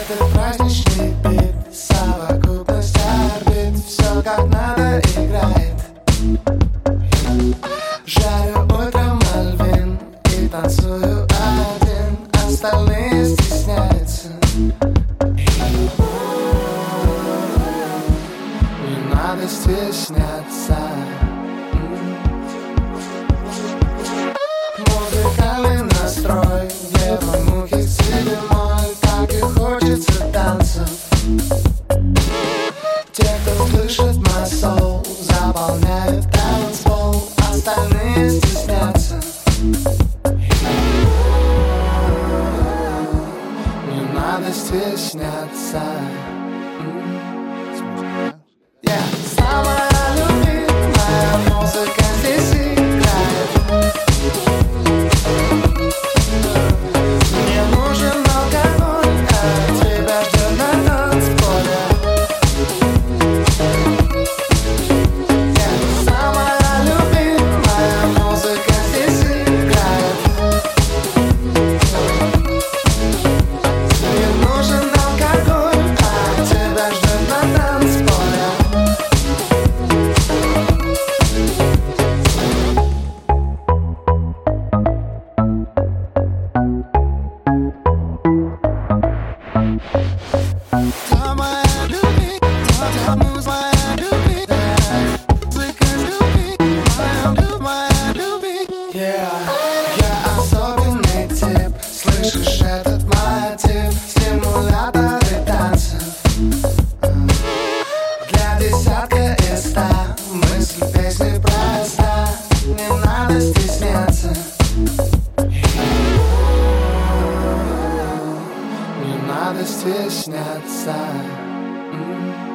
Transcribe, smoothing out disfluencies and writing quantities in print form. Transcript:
Этот праздничный бит, совокупность орбит, все как надо играет. Жарю утром Мальвин и танцую один, остальные стесняются. Не надо стесняться. Музыкальный настрой, где мухи седьмой, так и хочется танцев. Те, кто слышит мой соул, заполняют танцпол, остальные стеснятся. Не надо стесняться. Самая любимая музыка здесь играет. Мне нужен алкоголь, а тебя ждет на танцполе. Самая любимая музыка здесь играет. Мне нужен алкоголь, а тебя ждет на танцполе. Я особенный тип, слышишь этот мотив, стимуляторы танцев. Для десятка из 100 мысль песни проста, не надо стесняться. Не надо стесняться.